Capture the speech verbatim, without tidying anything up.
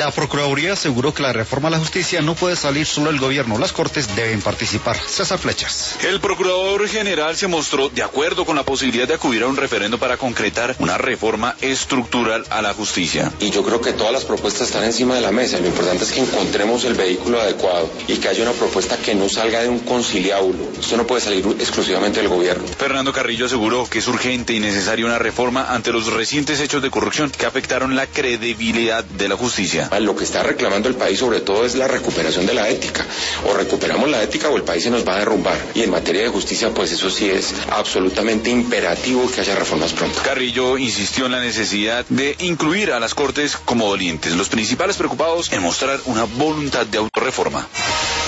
La Procuraduría aseguró que la reforma a la justicia no puede salir solo del gobierno, las Cortes deben participar. César Flechas. El Procurador General se mostró de acuerdo con la posibilidad de acudir a un referendo para concretar una reforma estructural a la justicia. Y yo creo que todas las propuestas están encima de la mesa. Lo importante es que encontremos el vehículo adecuado y que haya una propuesta que no salga de un conciliábulo. Esto no puede salir exclusivamente del gobierno. Fernando Carrillo aseguró que es urgente y necesaria una reforma ante los recientes hechos de corrupción que afectaron la credibilidad de la justicia. Lo que está reclamando el país sobre todo es la recuperación de la ética. O recuperamos la ética o el país se nos va a derrumbar. Y en materia de justicia, pues eso sí es absolutamente imperativo que haya reformas pronto. Carrillo insistió en la necesidad de incluir a las Cortes como dolientes, los principales preocupados en mostrar una voluntad de autorreforma.